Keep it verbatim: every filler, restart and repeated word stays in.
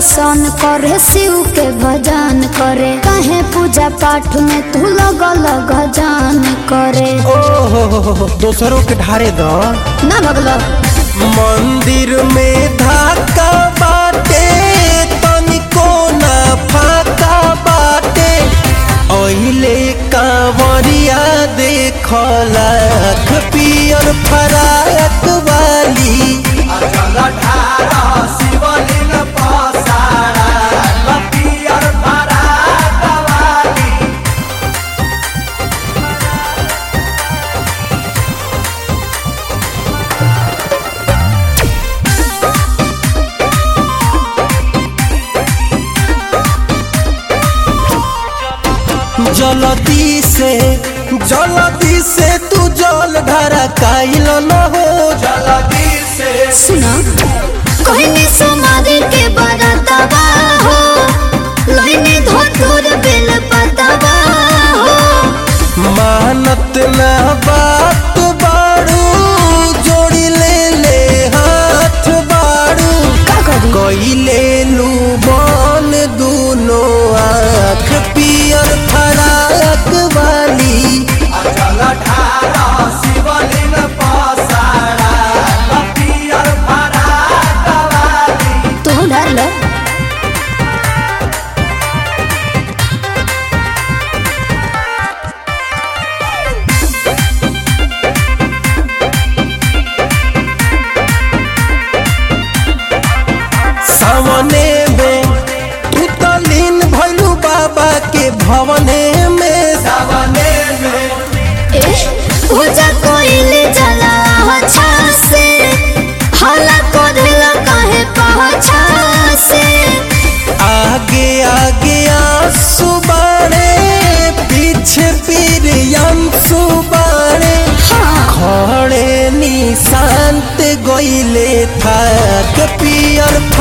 दर्शन करे शिव के भजन करे कहे पूजा पाठ में तू लगल गजान करे। ओहो दोसरों के ढारे द ना भगलो मंदिर में धाका बाटे तनिको ना फाका बाटे ओहिले कांवरिया देखला पियर फराक वाली जलदी से जलदी से तू जल धरा काइल न हो जलदी से सुना कहनी समाधि के बरतवा हो लइने धोतुर बेल पतवा हो मानत ना बात बाड़ू जोड़ी ले ले हाथ बाड़ू का करी कइले लू बन दूनो आँख पियर फराक वाली तू डर लो सामने में तू तो लीन भइलू बाबा के भवने में सामने में ए पूजा कोइले जला अच्छा से हाला कोधला काहे पहछा से आगे आगे आंसू बाड़े पीछे पीर अंसू बाड़े हाँ खड़े निशांत गइले था पियर